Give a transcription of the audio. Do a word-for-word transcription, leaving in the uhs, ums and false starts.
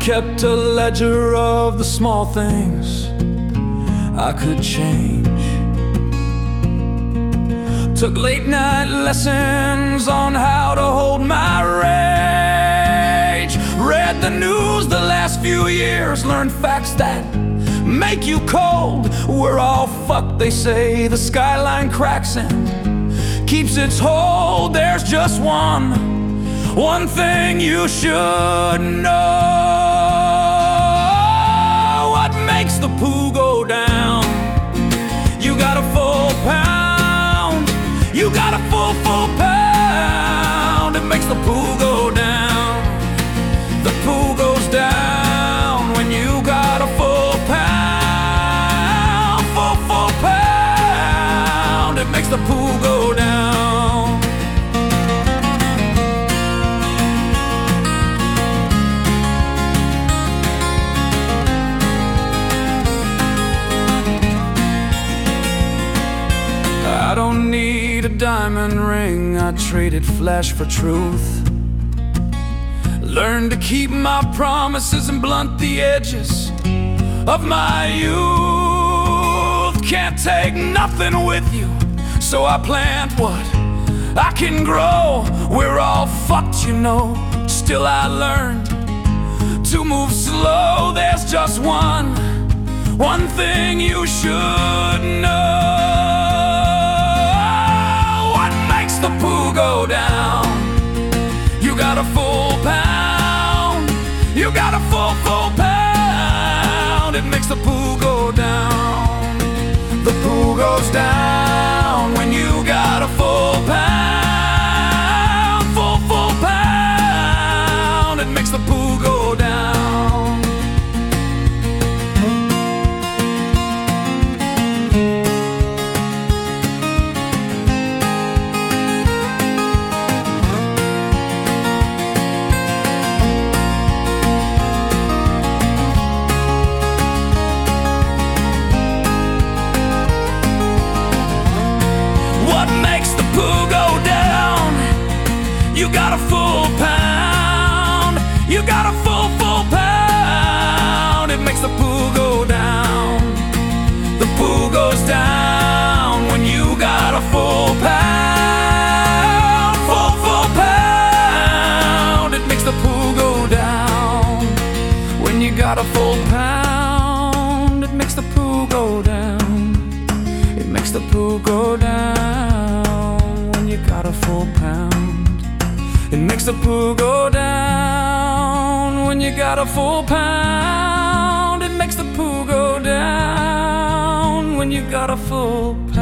kept a ledger of the small things I could change. Took late night lessons on how to hold my rage. Read the news the last few years, learned facts that make you cold. We're all fucked, they say. The skyline cracks and keeps its hold. There's just one, one thing you should know. What makes the poo go down? You got a full pound. You got a full, full pound. It makes the poo go down. The poo goes down when you got a full pound. Full, full pound. It makes the poo go down. I don't need a diamond ring, I traded flesh for truth. Learned to keep my promises and blunt the edges of my youth. Can't take nothing with you, so I plant what I can grow. We're all fucked, you know, still I learned to move slow. There's just one, one thing you should know. The poo go down. You got a full pound. You got a full, full pound. It makes the poo go down. The poo goes down when you got a full pound. Full, full pound. It makes the poo go down. You got a full pound. You got a full, full pound. It makes the poo go down. The poo goes down when you got a full pound. Full, full pound. It makes the poo go down. When you got a full pound, it makes the poo go down. It makes the poo go down when you got a full pound. It makes the poo go down when you got a full pound. It makes the poo go down when you got a full pound.